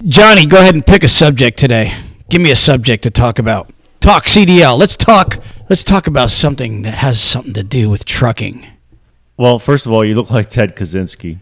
Johnny, go ahead and pick a subject today. Give me a subject to talk about. Talk CDL. Let's talk about something that has something to do with trucking. Well, first of all, you look like Ted Kaczynski.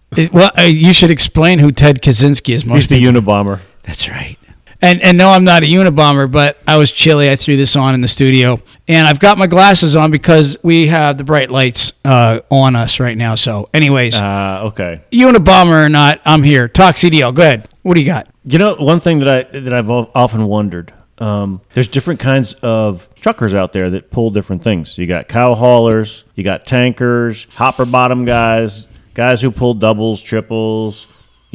You should explain who Ted Kaczynski is. He's the Unabomber. That's right. And no, I'm not a Unabomber, but I was chilly. I threw this on in the studio. And I've got my glasses on because we have the bright lights on us right now. So anyways. Okay. Unabomber or not, I'm here. Talk CDL. Go ahead. What do you got? You know, one thing that I've often wondered, there's different kinds of truckers out there that pull different things. You got cow haulers, you got tankers, hopper bottom guys who pull doubles, triples,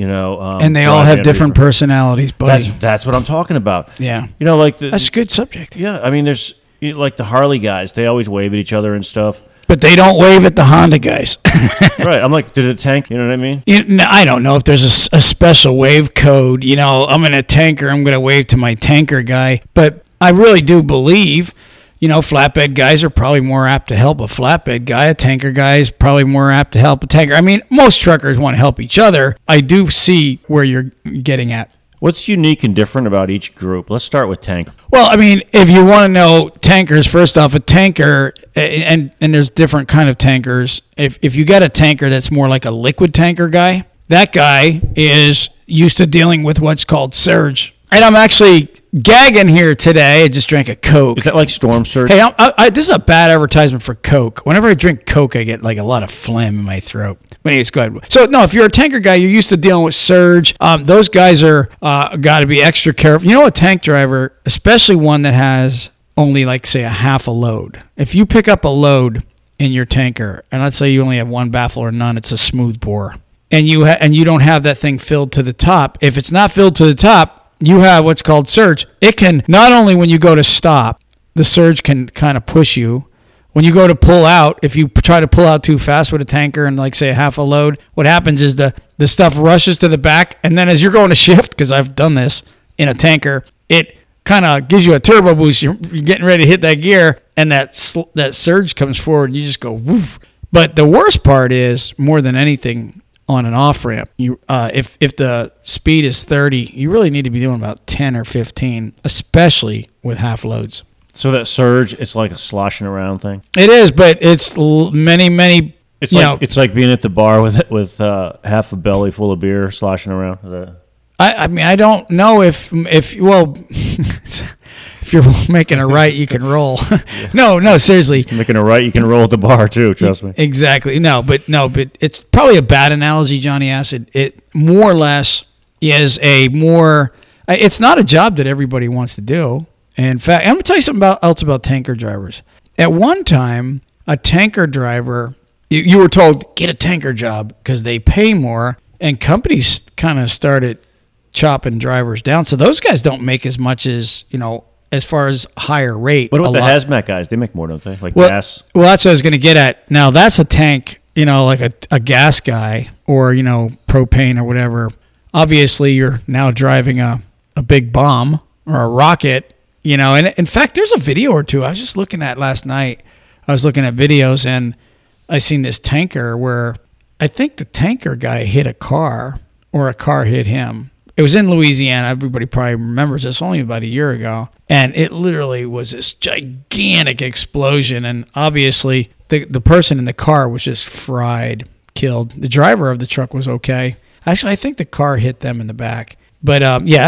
and they all have different personalities, buddy. That's what I'm talking about. Yeah. That's a good subject. Yeah, I mean, there's like the Harley guys. They always wave at each other and stuff. But they don't wave at the Honda guys. Right. I'm like, did it tank? You know what I mean? I don't know if there's a special wave code. I'm in a tanker. I'm going to wave to my tanker guy. But I really do believe, flatbed guys are probably more apt to help a flatbed guy. A tanker guy is probably more apt to help a tanker. I mean, most truckers want to help each other. I do see where you're getting at. What's unique and different about each group? Let's start with tank. Well, I mean, if you want to know tankers, first off, a tanker, and there's different kind of tankers. If you got a tanker that's more like a liquid tanker guy, that guy is used to dealing with what's called surge. And I'm actually gagging here today. I just drank a Coke. Is that like storm surge? Hey, this is a bad advertisement for Coke. Whenever I drink Coke, I get like a lot of phlegm in my throat. But anyways, go ahead. So, no, if you're a tanker guy, you're used to dealing with surge. Those guys are got to be extra careful. A tank driver, especially one that has only like, say, a half a load. If you pick up a load in your tanker, and let's say you only have one baffle or none, it's a smooth bore, and you don't have that thing filled to the top. If it's not filled to the top, you have what's called surge. It can, not only when you go to stop, the surge can kind of push you. When you go to pull out, if you try to pull out too fast with a tanker and like say half a load, what happens is the stuff rushes to the back, and then as you're going to shift, because I've done this in a tanker, it kind of gives you a turbo boost. You're getting ready to hit that gear, and that surge comes forward, and you just go woof. But the worst part is, more than anything, on an off-ramp, if the speed is 30, you really need to be doing about 10 or 15, especially with half loads. So that surge, it's like a sloshing around thing? It is, but it's many... It's like being at the bar with half a belly full of beer sloshing around. I mean, I don't know if if you're making a right, you can roll. No, seriously. Making a right, you can roll at the bar too, trust me. Exactly. But it's probably a bad analogy, Johnny Acid. It more or less is it's not a job that everybody wants to do. In fact, I'm going to tell you something else about tanker drivers. At one time, a tanker driver, you were told, get a tanker job because they pay more, and companies kind of started chopping drivers down. So those guys don't make as much as, as far as higher rate. What about the hazmat guys? They make more, don't they? Gas? Well, that's what I was going to get at. Now, that's a tank, like a gas guy or, propane or whatever. Obviously, you're now driving a big bomb or a rocket, And in fact, there's a video or two I was just looking at last night. I was looking at videos, and I seen this tanker where I think the tanker guy hit a car or a car hit him. It was in Louisiana. Everybody probably remembers this, only about a year ago. And it literally was this gigantic explosion. And obviously, the person in the car was just fried, killed. The driver of the truck was okay. Actually, I think the car hit them in the back. But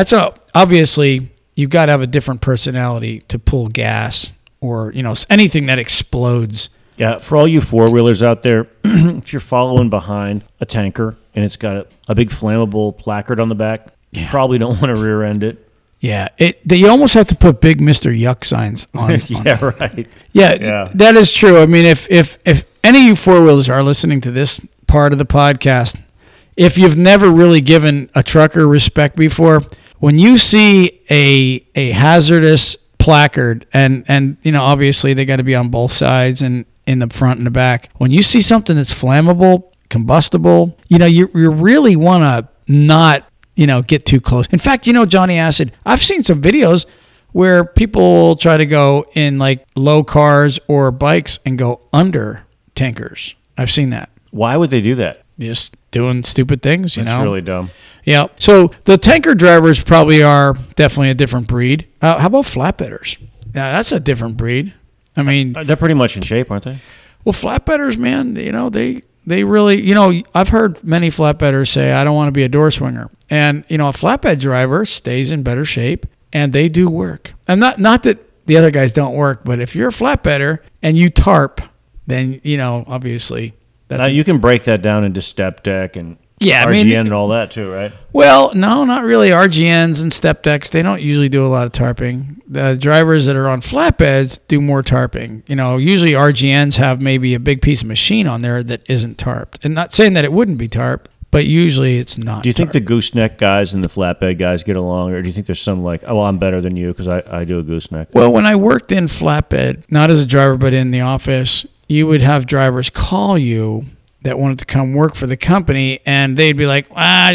obviously, you've got to have a different personality to pull gas or, anything that explodes. Yeah, for all you four-wheelers out there, if you're following behind a tanker and it's got a big flammable placard on the back, you probably don't want to rear-end it. Yeah, you almost have to put big Mr. Yuck signs on. Yeah, right. Yeah, that is true. I mean, if any of you four-wheelers are listening to this part of the podcast, if you've never really given a trucker respect before, when you see a hazardous placard, and obviously they got to be on both sides and in the front and the back. When you see something that's flammable, combustible, you really want to not, get too close. In fact, Johnny Acid, I've seen some videos where people try to go in like low cars or bikes and go under tankers. I've seen that. Why would they do that? just doing stupid things, you That's know. really dumb. Yeah. So the tanker drivers probably are definitely a different breed. How about flatbedders? Yeah, that's a different breed. I mean, They're pretty much in shape, aren't they? well, flatbedders, man, you know, they really, you know, I've heard many flatbedders say, I don't want to be a door swinger. And, you know, a flatbed driver stays in better shape and they do work. And not that the other guys don't work, but if you're a flatbedder and you tarp, then, you know, obviously Now, you can break that down into step deck and Yeah, I RGN mean- and all that too, right? Well, no, not really. RGNs and step decks, they don't usually do a lot of tarping. The drivers that are on flatbeds do more tarping. You know, usually RGNs have maybe a big piece of machine on there that isn't tarped. And not saying that it wouldn't be tarped, but usually it's not. Do you think tarped. the gooseneck guys and the flatbed guys get along, or do you think there's some like, oh, well, I'm better than you because I do a gooseneck? Well, when I worked in flatbed, not as a driver, but in the office, you would have drivers call you that wanted to come work for the company, and they'd be like,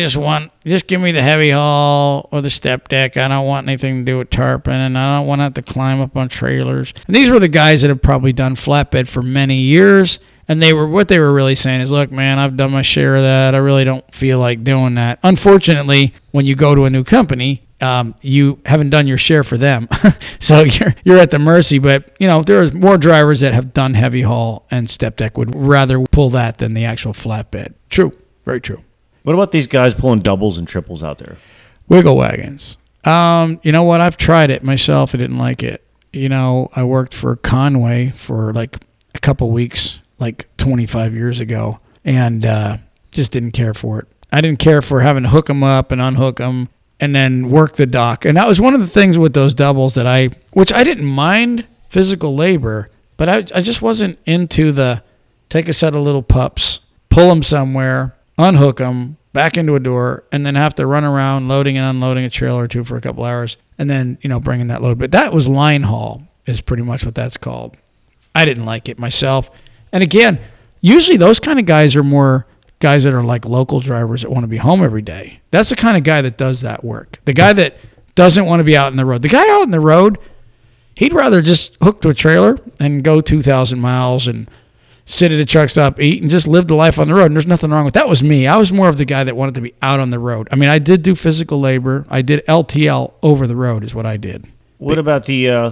just give me the heavy haul or the step deck. I don't want anything to do with tarping, and I don't want to have to climb up on trailers. And these were the guys that have probably done flatbed for many years, and what they were really saying is, look, man, I've done my share of that. I really don't feel like doing that. Unfortunately, when you go to a new company, you haven't done your share for them. So you're at the mercy. But, you know, there are more drivers that have done heavy haul and step deck would rather pull that than the actual flatbed. True. Very true. What about these guys pulling doubles and triples out there? Wiggle wagons. You know what? I've tried it myself. I didn't like it. You know, I worked for Conway for like a couple weeks, like 25 years ago, and just didn't care for it. I didn't care for having to hook them up and unhook them and then work the dock. And that was one of the things with those doubles which I didn't mind physical labor, but I just wasn't into the take a set of little pups, pull them somewhere, unhook them, back into a door, and then have to run around loading and unloading a trailer or two for a couple hours, and then, you know, bringing that load. But that was line haul is pretty much what that's called. I didn't like it myself. And again, usually those kind of guys are more guys that are like local drivers that want to be home every day. That's the kind of guy that does that work. The guy that doesn't want to be out in the road. The guy out in the road, he'd rather just hook to a trailer and go 2,000 miles and sit at a truck stop, eat, and just live the life on the road. And there's nothing wrong with that. That was me. I was more of the guy that wanted to be out on the road. I mean, I did do physical labor. I did LTL over the road is what I did. What about the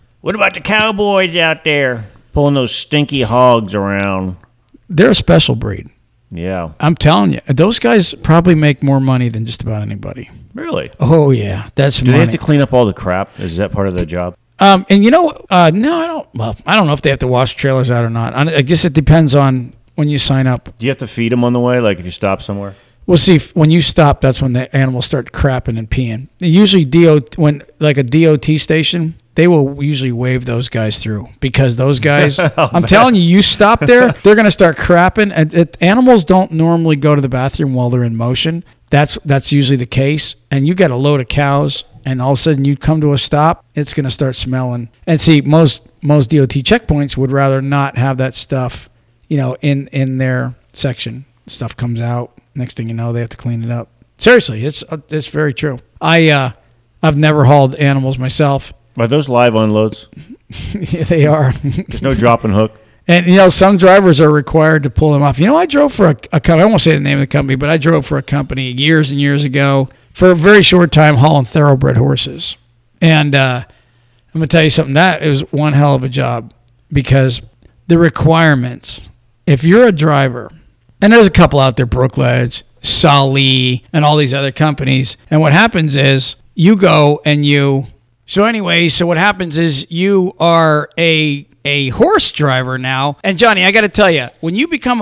cowboys out there pulling those stinky hogs around? They're a special breed. Yeah. I'm telling you, those guys probably make more money than just about anybody. Really? Oh, yeah. That's Do money. they have to clean up all the crap? Is that part of their job? And you know, no, I don't. Well, I don't know if they have to wash trailers out or not. I guess it depends on when you sign up. Do you have to feed them on the way, like if you stop somewhere? Well, see, when you stop, that's when the animals start crapping and peeing. Usually, when like a DOT station, they will usually wave those guys through because those guys. I'm telling you, you stop there, they're going to start crapping. And animals don't normally go to the bathroom while they're in motion. That's usually the case. And you got a load of cows, and all of a sudden you come to a stop, it's going to start smelling. And see, most DOT checkpoints would rather not have that stuff, you know, in their section. Stuff comes out. Next thing you know, they have to clean it up. Seriously, it's very true. I've never hauled animals myself. Are those live unloads? Yeah, they are. There's no drop and hook? And, you know, some drivers are required to pull them off. You know, I drove for a company. I won't say the name of the company, but I drove for a company years and years ago for a very short time hauling thoroughbred horses. And I'm going to tell you something. That is one hell of a job because the requirements, if you're a driver, and there's a couple out there, Brookledge, Sully, and all these other companies. And what happens is you go and so what happens is you are a horse driver now. And Johnny, I got to tell you, when you become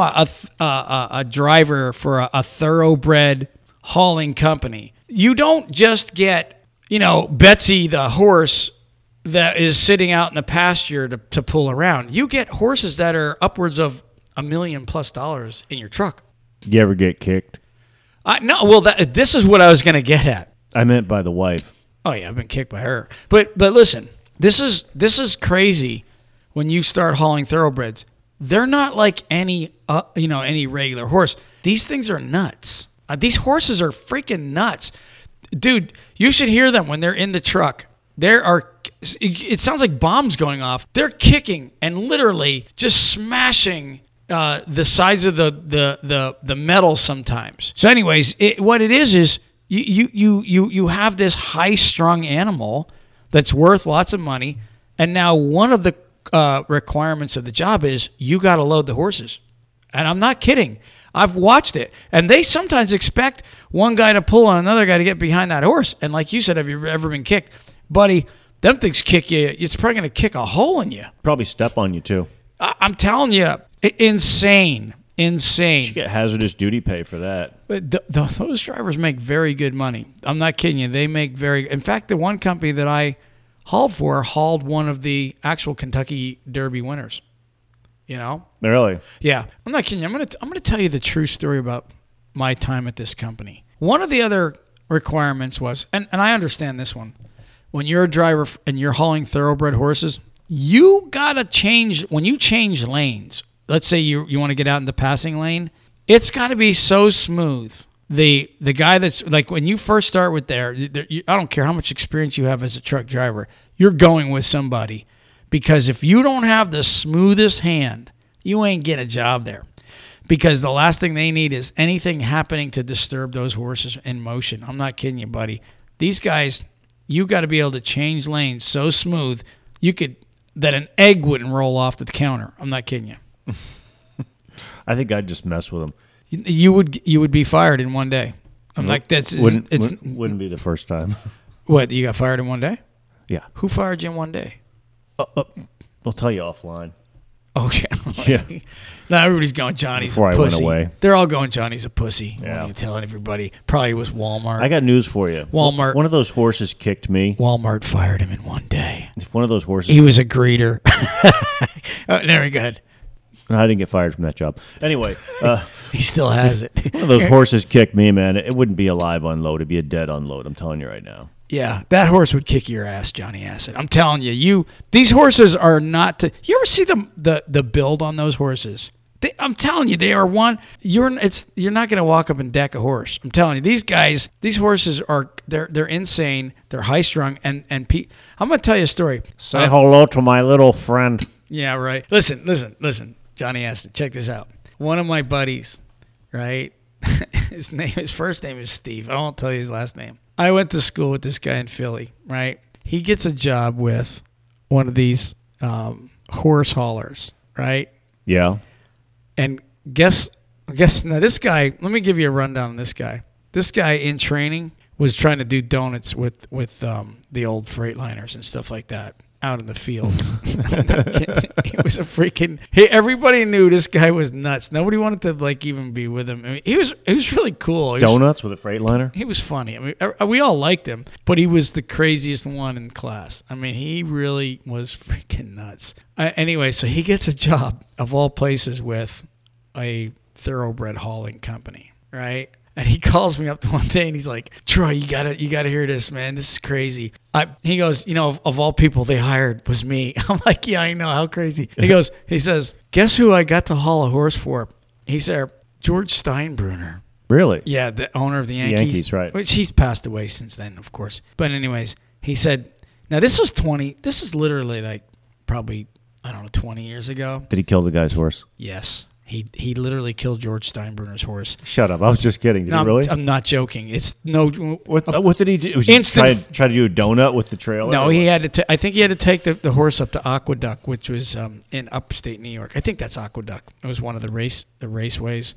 a driver for a thoroughbred hauling company, you don't just get, you know, Betsy the horse that is sitting out in the pasture to pull around. You get horses that are upwards of $1 million+ in your truck. You ever get kicked? No. Well, this is what I was going to get at. I meant by the wife. Oh yeah, I've been kicked by her. But listen, this is crazy. When you start hauling thoroughbreds, they're not like any regular horse. These things are nuts. These horses are freaking nuts, dude. You should hear them when they're in the truck. It sounds like bombs going off. They're kicking and literally just smashing the size of the metal sometimes. So, anyways, what it is you have this high-strung animal that's worth lots of money, and now one of the requirements of the job is you got to load the horses. And I'm not kidding. I've watched it. And they sometimes expect one guy to pull on another guy to get behind that horse. And like you said, have you ever been kicked? Buddy, them things kick you. It's probably going to kick a hole in you. Probably step on you, too. I'm telling you, insane. You get hazardous duty pay for that. Those drivers make very good money. I'm not kidding you. They make in fact, the one company that I hauled one of the actual Kentucky Derby winners. You know? Really? Yeah. I'm not kidding you. I'm gonna tell you the true story about my time at this company. One of the other requirements was, and I understand this one, when you're a driver and you're hauling thoroughbred horses, you gotta change, when you change lanes, let's say you want to get out in the passing lane, it's got to be so smooth. The guy that's, like, when you first start with I don't care how much experience you have as a truck driver, you're going with somebody. Because if you don't have the smoothest hand, you ain't getting a job there. Because the last thing they need is anything happening to disturb those horses in motion. I'm not kidding you, buddy. These guys, you got to be able to change lanes so smooth that an egg wouldn't roll off the counter. I'm not kidding you. I think I'd just mess with them. You would be fired in one day. I'm like, wouldn't be the first time. What, you got fired in one day? Yeah. Who fired you in one day? I'll tell you offline. Oh, yeah. Now everybody's going, Johnny's Before a pussy. I went away. They're all going, Johnny's a pussy. Yeah. What are you telling everybody? Probably it was Walmart. I got news for you. Walmart. One of those horses kicked me. Walmart fired him in one day. If one of those horses... He was a greeter. Very good. I didn't get fired from that job. Anyway. He still has it. One of those horses kicked me, man. It wouldn't be a live unload. It'd be a dead unload. I'm telling you right now. Yeah, that horse would kick your ass, Johnny Acid. I'm telling you, these horses are not to. You ever see the build on those horses? I'm telling you, they are one. You're not going to walk up and deck a horse. I'm telling you, these horses are they're insane. They're high strung and I'm going to tell you a story. Say hello to my little friend. Yeah, right. Listen, Johnny Acid. Check this out. One of my buddies, right? His first name is Steve. I won't tell you his last name. I went to school with this guy in Philly, right? He gets a job with one of these horse haulers, right? Yeah. And guess now this guy, let me give you a rundown on this guy. This guy in training was trying to do donuts with the old Freightliners and stuff like that out in the fields. It was a freaking. Everybody knew this guy was nuts. Nobody wanted to even be with him. I mean, he was really cool. Donuts with a Freightliner. He was funny. I mean, we all liked him, but he was the craziest one in class. I mean, he really was freaking nuts. Anyway, so he gets a job of all places with a thoroughbred hauling company, right? And he calls me up one day and he's like, Troy, you gotta hear this, man. This is crazy. He goes, of all people they hired was me. I'm like, yeah, I know. How crazy. He says, guess who I got to haul a horse for? He said, George Steinbruner. Really? Yeah, the owner of the Yankees. Yankees, right. Which he's passed away since then, of course. But anyways, he said, now this is literally probably, 20 years ago. Did he kill the guy's horse? Yes. He literally killed George Steinbruner's horse. Shut up! I was just kidding. Did he really? I'm not joking. It's no. What did he do? Was he try to do a donut with the trailer? No, he had to. I think he had to take the horse up to Aqueduct, which was in upstate New York. I think that's Aqueduct. It was one of the raceways,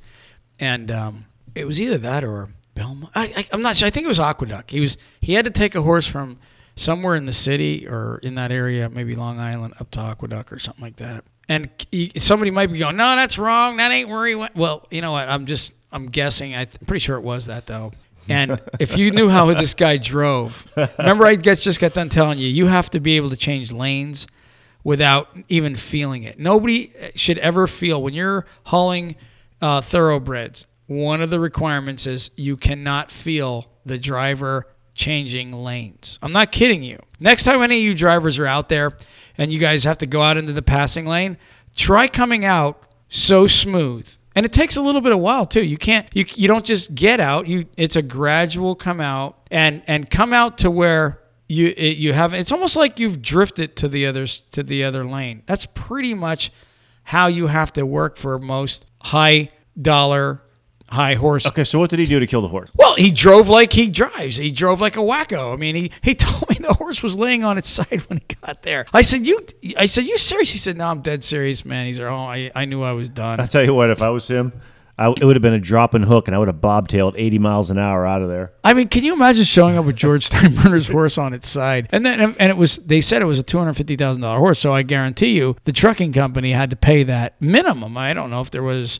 and it was either that or Belmont. I'm not sure. I think it was Aqueduct. He had to take a horse from somewhere in the city or in that area, maybe Long Island, up to Aqueduct or something like that. And somebody might be going, no, that's wrong. That ain't where he went. Well, you know what? I'm guessing. I'm pretty sure it was that, though. And if you knew how this guy drove, remember I just got done telling you have to be able to change lanes without even feeling it. Nobody should ever feel, when you're hauling thoroughbreds, one of the requirements is you cannot feel the driver changing lanes. I'm not kidding you. Next time any of you drivers are out there and you guys have to go out into the passing lane, try coming out so smooth. And it takes a little bit of while too. You don't just get out. It's a gradual come out and come out to where you have. It's almost like you've drifted to the other lane. That's pretty much how you have to work for most high dollar, high horse. Okay, so what did he do to kill the horse? Well, he drove like he drives. He drove like a wacko. I mean, he told me the horse was laying on its side when he got there. I said, you serious? He said, no, I'm dead serious, man. He's like, oh, I knew I was done. I'll tell you what, if I was him, it would have been a drop and hook, and I would have bobtailed 80 miles an hour out of there. I mean, can you imagine showing up with George Steinbrenner's horse on its side? And it was, they said it was a $250,000 horse. So I guarantee you the trucking company had to pay that minimum. I don't know if there was,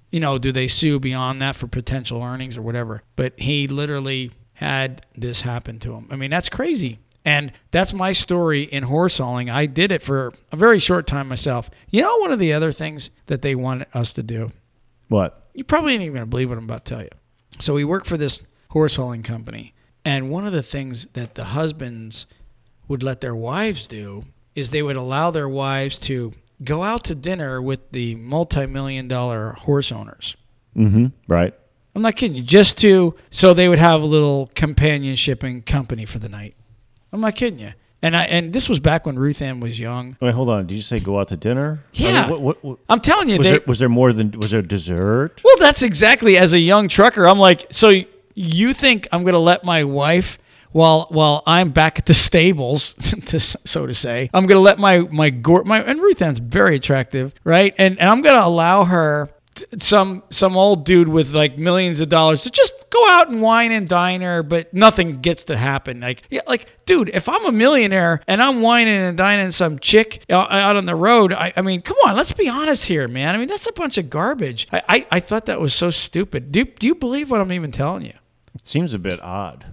do they sue beyond that for potential earnings or whatever? But he literally had this happen to him. I mean, that's crazy. And that's my story in horse hauling. I did it for a very short time myself. One of the other things that they wanted us to do. What? You probably ain't even going to believe what I'm about to tell you. So we work for this horse hauling company. And one of the things that the husbands would let their wives do is they would allow their wives to go out to dinner with the multi-million-dollar horse owners. Mm-hmm. Right. I'm not kidding you. So they would have a little companionship and company for the night. I'm not kidding you. And this was back when Ruth Ann was young. Wait, hold on. Did you say go out to dinner? Yeah. I mean, what, I'm telling you. was there dessert? Well, that's exactly, as a young trucker, I'm like, so you think I'm going to let my wife, while I'm back at the stables, so to say, I'm going to let my and Ruth Ann's very attractive, right? And I'm going to allow her, some old dude with like millions of dollars, to just go out and wine and dine her, but nothing gets to happen. Dude, if I'm a millionaire and I'm whining and dining some chick out on the road, I mean, come on, let's be honest here, man. I mean, that's a bunch of garbage. I thought that was so stupid. Do you believe what I'm even telling you? It seems a bit odd.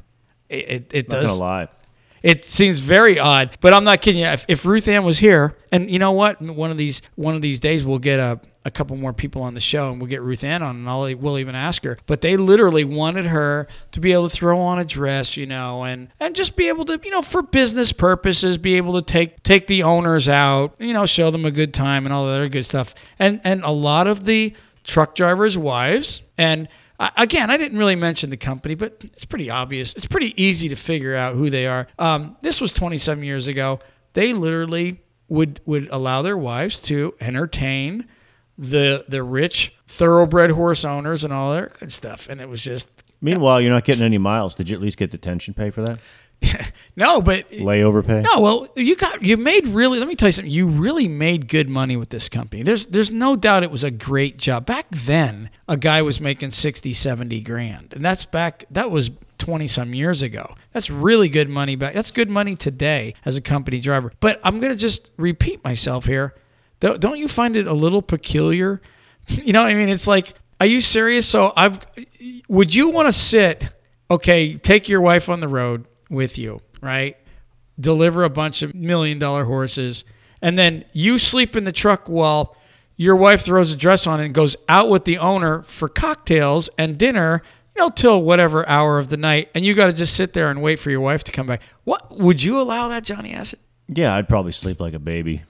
It Not does. gonna lie. It seems very odd, but I'm not kidding you. If Ruth Ann was here, and you know what, one of these days we'll get a couple more people on the show, and we'll get Ruth Ann on, and we'll even ask her. But they literally wanted her to be able to throw on a dress, and just be able to, for business purposes, be able to take the owners out, show them a good time and all the other good stuff. And a lot of the truck drivers' wives, and again, I didn't really mention the company, but it's pretty obvious. It's pretty easy to figure out who they are. This was 27 years ago. They literally would allow their wives to entertain the rich, thoroughbred horse owners and all that good stuff. And it was just... Meanwhile, you're not getting any miles. Did you at least get detention pay for that? No, but... Layover pay? No, well, you made really... Let me tell you something. You really made good money with this company. There's no doubt it was a great job. Back then, a guy was making 60, 70 grand. And that was 20-some years ago. That's really good money back. That's good money today as a company driver. But I'm going to just repeat myself here. Don't you find it a little peculiar? You know what I mean? It's like, are you serious? So would you want to sit, take your wife on the road with you, right? Deliver a bunch of $1 million horses, and then you sleep in the truck while your wife throws a dress on and goes out with the owner for cocktails and dinner, till whatever hour of the night, and you got to just sit there and wait for your wife to come back. What would you allow that, Johnny Acid? Yeah, I'd probably sleep like a baby.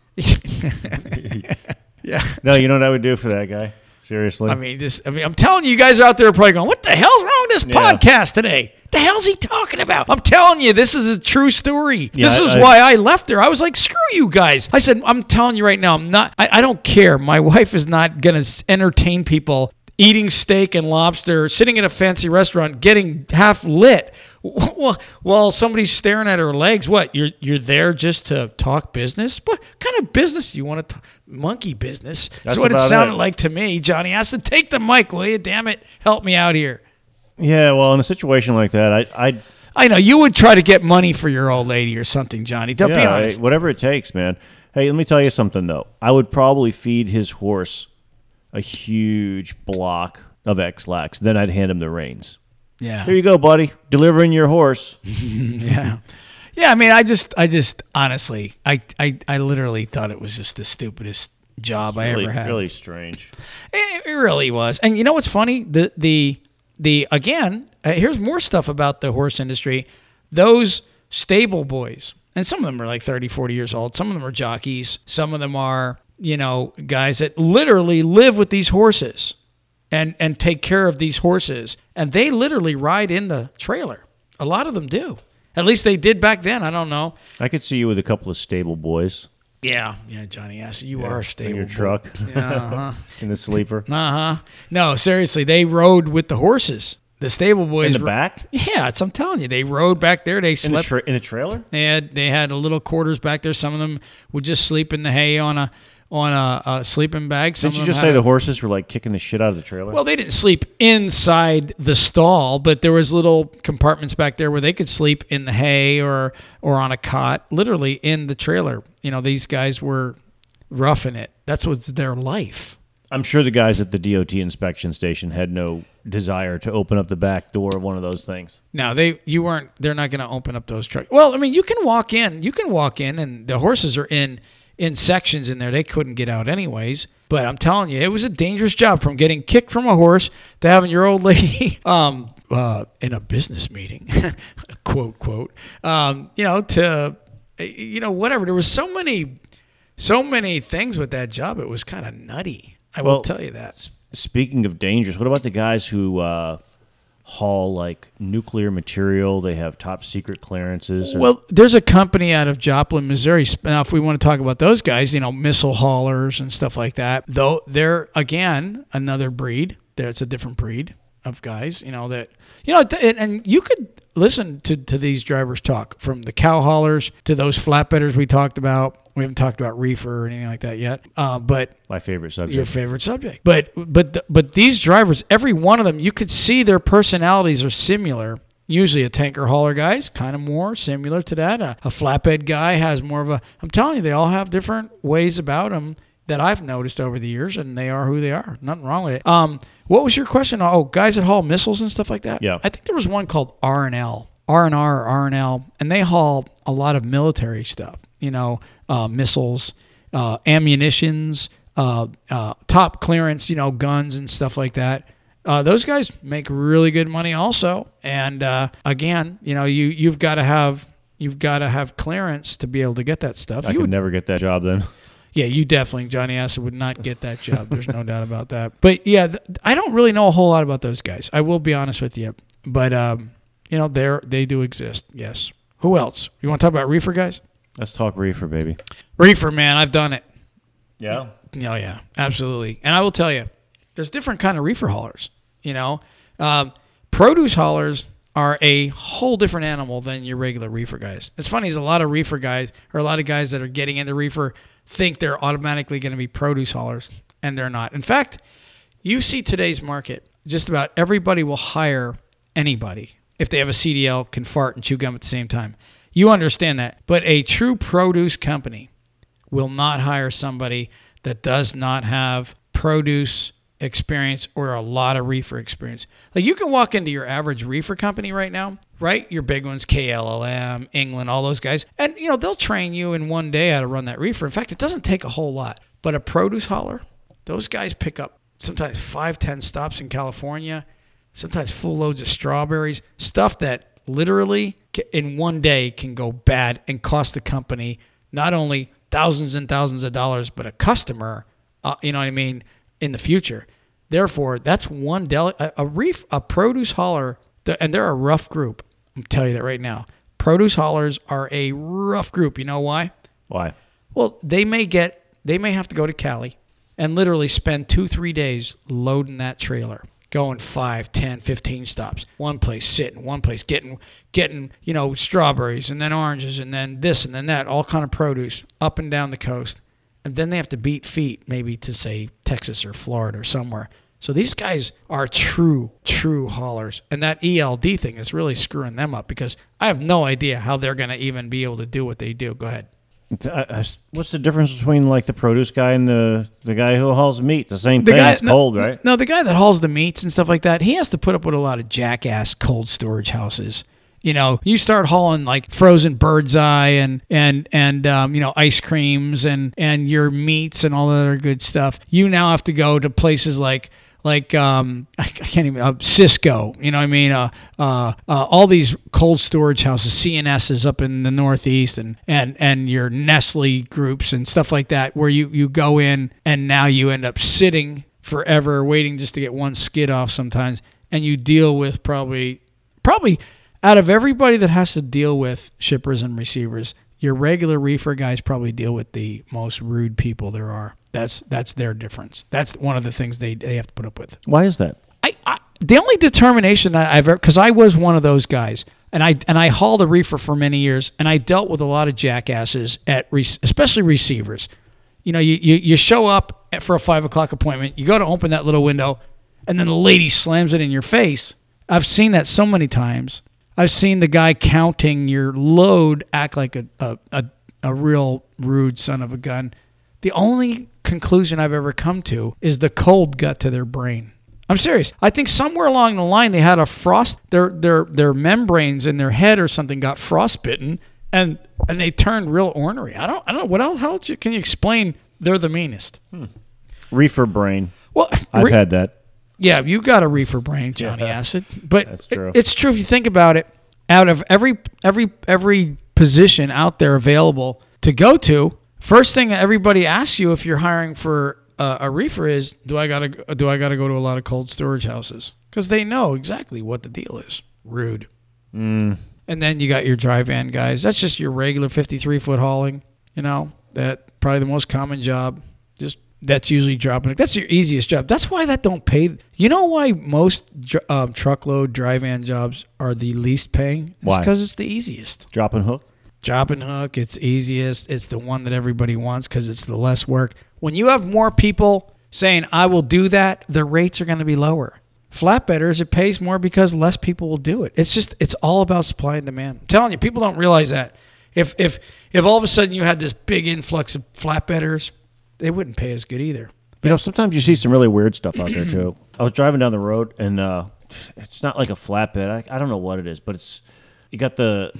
Yeah. No, you know what I would do for that guy? Seriously. I mean, I'm telling you, guys out there are probably going, what the hell's wrong with this podcast today? The hell's he talking about? I'm telling you, this is a true story. Yeah, this is why I left there. I was like, screw you guys. I said, I'm telling you right now, I don't care. My wife is not going to entertain people eating steak and lobster, sitting in a fancy restaurant, getting half lit while somebody's staring at her legs. What, you're there just to talk business? What kind of business do you want to talk? Monkey business. That's what it sounded like to me, Johnny. I said, take the mic, will you? Damn it. Help me out here. Yeah, well, in a situation like that, I know. You would try to get money for your old lady or something, Johnny. Don't be honest. Whatever it takes, man. Hey, let me tell you something, though. I would probably feed his horse a huge block of X-Lax. Then I'd hand him the reins. Yeah. Here you go, buddy. Delivering your horse. Yeah. Yeah, I mean, I just honestly, I literally thought it was just the stupidest job I ever had. Really strange. It really was. And you know what's funny? Again, here's more stuff about the horse industry. Those stable boys, and some of them are like 30, 40 years old. Some of them are jockeys. Some of them are, guys that literally live with these horses and take care of these horses. And they literally ride in the trailer. A lot of them do. At least they did back then. I don't know. I could see you with a couple of stable boys. Yeah, Johnny S. You are a stable in your boy. truck. Uh-huh. In the sleeper. Uh-huh. No, seriously, they rode with the horses. The stable boys In the back? Yeah, I'm telling you, they rode back there. They In the, slept in the trailer? They had a little quarters back there. Some of them would just sleep in the hay on a sleeping bag. Some Didn't of you them just had say the horses were like kicking the shit out of the trailer? Well, they didn't sleep inside the stall, but there was little compartments back there where they could sleep in the hay or on a cot, literally in the trailer. These guys were roughing it. That's what's their life. I'm sure the guys at the DOT inspection station had no desire to open up the back door of one of those things. No, they're not going to open up those trucks. Well, I mean, you can walk in and the horses are in sections in there. They couldn't get out anyways. But I'm telling you, it was a dangerous job, from getting kicked from a horse to having your old lady in a business meeting, quote, to whatever. There was so many things with that job. It was kind of nutty. I will tell you that. Speaking of dangerous, what about the guys who haul like nuclear material? They have top secret clearances. Well, there's a company out of Joplin, Missouri. Now, if we want to talk about those guys, missile haulers and stuff like that, though they're, again, another breed. It's a different breed of guys, and you could listen to these drivers talk, from the cow haulers to those flatbedders we talked about. We haven't talked about reefer or anything like that yet. But my favorite subject. Your favorite subject. But these drivers, every one of them, you could see their personalities are similar. Usually a tanker hauler guy is kind of more similar to that. A flatbed guy has more of I'm telling you, they all have different ways about them that I've noticed over the years, and they are who they are. Nothing wrong with it. What was your question? Oh, guys that haul missiles and stuff like that? Yeah. I think there was one called R&L. R&R or R&L, and they haul a lot of military stuff. Missiles, ammunitions, top clearance, guns and stuff like that. Those guys make really good money also. And again, you've got to have clearance to be able to get that stuff. I could never get that job then. Yeah, you definitely, Johnny Acid, would not get that job. There's no doubt about that. But yeah, I don't really know a whole lot about those guys. I will be honest with you. But they do exist. Yes. Who else? You want to talk about reefer guys? Let's talk reefer, baby. Reefer, man, I've done it. Yeah? Oh, yeah, absolutely. And I will tell you, there's different kind of reefer haulers, Produce haulers are a whole different animal than your regular reefer guys. It's funny, there's a lot of reefer guys, or a lot of guys that are getting into reefer, think they're automatically going to be produce haulers, and they're not. In fact, you see today's market, just about everybody will hire anybody if they have a CDL, can fart and chew gum at the same time. You understand that. But a true produce company will not hire somebody that does not have produce experience or a lot of reefer experience. Like, you can walk into your average reefer company right now, right? Your big ones, KLLM, England, all those guys. And, they'll train you in one day how to run that reefer. In fact, it doesn't take a whole lot. But a produce hauler, those guys pick up sometimes 5-10 stops in California, sometimes full loads of strawberries, stuff that literally in one day can go bad and cost the company not only thousands and thousands of dollars, but a customer, in the future. Therefore, that's one a produce hauler, and they're a rough group. I'm telling you that right now. Produce haulers are a rough group. You know why? Why? Well, they may have to go to Cali and literally spend 2-3 days loading that trailer, going 5, 10, 15 stops. One place sitting, one place getting strawberries and then oranges and then this and then that, all kind of produce up and down the coast. And then they have to beat feet maybe to, say, Texas or Florida or somewhere. So these guys are true haulers. And that ELD thing is really screwing them up, because I have no idea how they're going to even be able to do what they do. Go ahead. What's the difference between like the produce guy and the guy who hauls meat? It's the same thing. It's cold, right? No, the guy that hauls the meats and stuff like that, he has to put up with a lot of jackass cold storage houses. You start hauling like frozen bird's eye and ice creams and your meats and all that other good stuff. You now have to go to places like I can't even Cisco. All these cold storage houses, CNSs up in the Northeast, and your Nestle groups and stuff like that, where you go in and now you end up sitting forever waiting just to get one skid off sometimes, and you deal with probably. Out of everybody that has to deal with shippers and receivers, Your regular reefer guys probably deal with the most rude people there are. That's their difference. That's one of the things they have to put up with. Why is that? The only determination that I've ever, because I was one of those guys, and I hauled a reefer for many years, and I dealt with a lot of jackasses especially receivers. You know, you show up for a 5 o'clock appointment, you go to open that little window, and then the lady slams it in your face. I've seen that so many times. I've seen the guy counting your load act like a real rude son of a gun. The only conclusion I've ever come to is the cold got to their brain. I'm serious. I think somewhere along the line they had a frost. Their membranes in their head or something got frostbitten, and they turned real ornery. I don't know what else. Can you explain? They're the meanest. Reefer brain. Well, I've had that. Yeah, you got a reefer brain, Johnny Acid. But That's true. It's true if you think about it. Out of every position out there available to go to, first thing everybody asks you if you're hiring for a reefer is, do I gotta go to a lot of cold storage houses? Because they know exactly what the deal is. Rude. And then you got your dry van guys. That's just your regular 53-foot hauling. You know, that probably the most common job. Just that's usually dropping. That's your easiest job. That's why that don't pay. You know why most truckload dry van jobs are the least paying? It's Why? Because it's the easiest. Drop and hook. Drop and hook, it's easiest. It's the one that everybody wants because it's the less work. When you have more people saying, I will do that, the rates are going to be lower. Flatbedders, it pays more because less people will do it. It's all about supply and demand. I'm telling you, people don't realize that. If all of a sudden you had this big influx of flatbedders, they wouldn't pay as good either. You know, sometimes you see some really weird stuff out there, too. I was driving down the road, and it's not like a flatbed. I don't know what it is, but it's you got the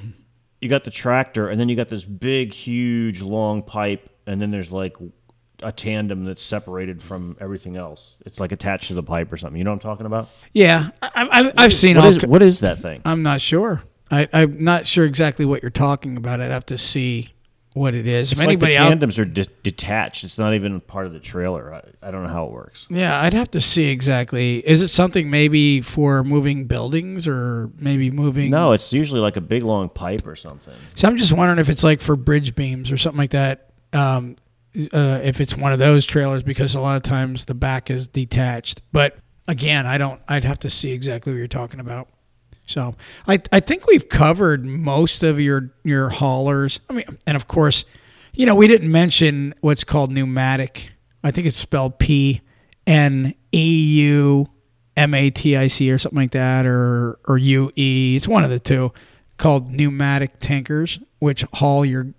tractor, and then you got this big, huge, long pipe, and then there's like a tandem that's separated from everything else. It's like attached to the pipe or something. You know what I'm talking about? Yeah, I've seen What is that thing? I'm not sure. I'm not sure exactly what you're talking about. I'd have to see what it is. It's like the tandems are detached. It's not even part of the trailer. I don't know how it works. Yeah, I'd have to see exactly. Is it something maybe for moving buildings or maybe moving? No, it's usually like a big long pipe or something. So I'm just wondering if it's like for bridge beams or something like that. If it's one of those trailers, because a lot of times the back is detached. But again, I'd have to see exactly what you're talking about. So I think we've covered most of your haulers. I mean, and of course, you know, we didn't mention what's called pneumatic. I think it's spelled PNEUMATIC or something like that, or UE. It's one of the two, called pneumatic tankers, which haul your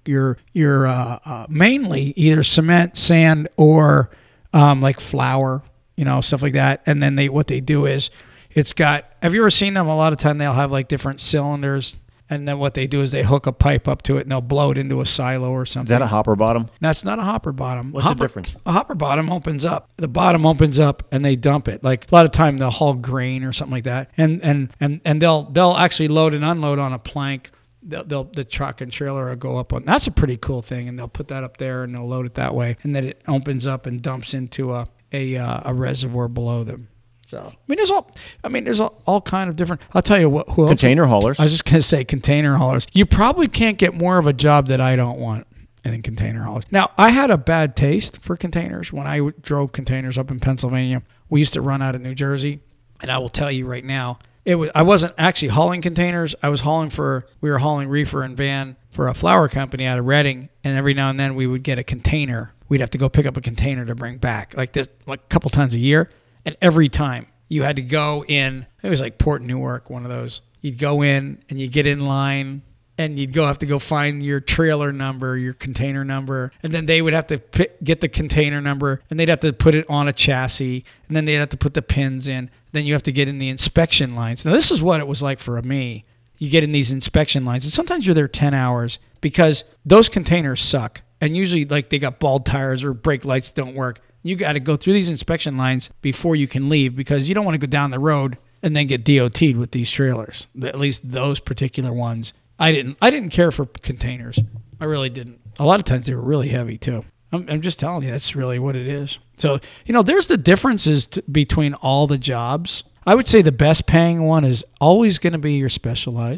mainly either cement, sand, or like flour, you know, stuff like that. And then what they do is, it's got, have you ever seen them? A lot of time they'll have like different cylinders, and then what they do is they hook a pipe up to it and they'll blow it into a silo or something. Is that a hopper bottom? No, it's not a hopper bottom. What's the difference? A hopper bottom opens up. The bottom opens up and they dump it. Like a lot of time they'll haul grain or something like that, and they'll actually load and unload on a plank. The truck and trailer will go up on. That's a pretty cool thing, and they'll put that up there and they'll load it that way, and then it opens up and dumps into a reservoir below them. So there's all kind of different. I'll tell you what. Who else? Container haulers. I was just gonna say container haulers. You probably can't get more of a job that I don't want than container haulers. Now, I had a bad taste for containers when I drove containers up in Pennsylvania. We used to run out of New Jersey, and I will tell you right now, I wasn't actually hauling containers. We were hauling reefer and van for a flour company out of Reading, and every now and then we would get a container. We'd have to go pick up a container to bring back, like this, like a couple times a year. And every time you had to go in, it was like Port Newark, one of those. You'd go in and you'd get in line and you'd have to go find your trailer number, your container number. And then they would have to get the container number and they'd have to put it on a chassis. And then they'd have to put the pins in. Then you have to get in the inspection lines. Now, this is what it was like for me. You get in these inspection lines and sometimes you're there 10 hours because those containers suck. And usually like they got bald tires or brake lights don't work. You got to go through these inspection lines before you can leave because you don't want to go down the road and then get DOT'd with these trailers. At least those particular ones. I didn't care for containers. I really didn't. A lot of times they were really heavy too. I'm just telling you, that's really what it is. So, you know, there's the differences between all the jobs. I would say the best paying one is always going to be your specialized.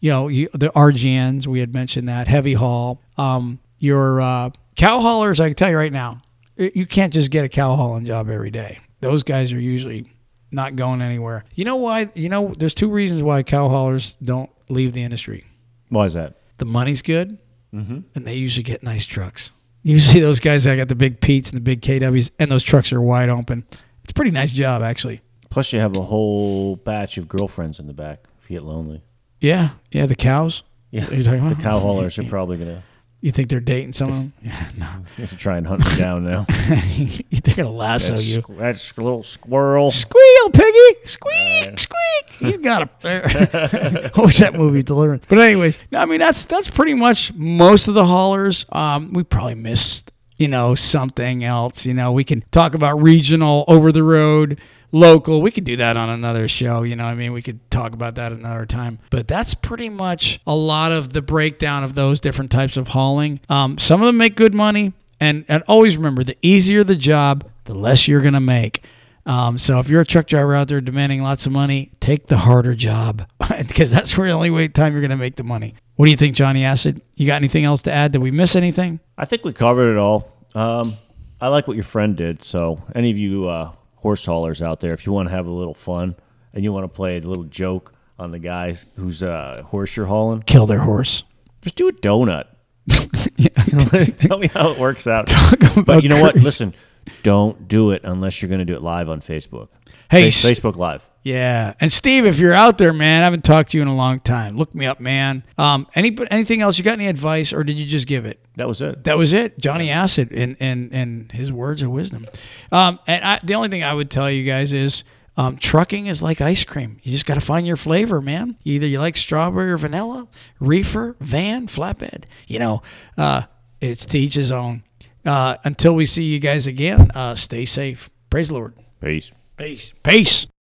the RGNs, we had mentioned that, heavy haul. Your cow haulers, I can tell you right now, you can't just get a cow hauling job every day. Those guys are usually not going anywhere. You know why? There's two reasons why cow haulers don't leave the industry. Why is that? The money's good, and they usually get nice trucks. You see those guys that got the big Pete's and the big KWs, and those trucks are wide open. It's a pretty nice job, actually. Plus, you have a whole batch of girlfriends in the back if you get lonely. Yeah, the cows. Yeah, Are you talking about? the cow haulers are probably going to... You think they're dating some of them? Yeah, no. You have to try and hunt me down now. They're going to lasso you. That's a little squirrel. Squeal, piggy! Squeak, squeak! He's got a... What was that movie, Deliverance? But anyways, I mean, that's pretty much most of the haulers. We probably missed, something else. We can talk about regional, over-the-road, local. We could do that on another show. We could talk about that another time. But that's pretty much a lot of the breakdown of those different types of hauling. Some of them make good money. And always remember, the easier the job, the less you're going to make. So if you're a truck driver out there demanding lots of money, take the harder job because that's where the only time you're going to make the money. What do you think, Johnny Acid? You got anything else to add? Did we miss anything? I think we covered it all. I like what your friend did. So any of you horse haulers out there, if you want to have a little fun and you want to play a little joke on the guys whose horse you're hauling, kill their horse. Just do a donut. Tell me how it works out. But you know what? Listen, don't do it unless you're going to do it live on Facebook. Hey, Facebook Live. Yeah. And Steve, if you're out there, man, I haven't talked to you in a long time. Look me up, man. Anything else? You got any advice, or did you just give it? That was it. That was it. Johnny Acid in his words of wisdom. The only thing I would tell you guys is trucking is like ice cream. You just got to find your flavor, man. Either you like strawberry or vanilla, reefer, van, flatbed. It's to each his own. Until we see you guys again, stay safe. Praise the Lord. Peace. Peace. Peace.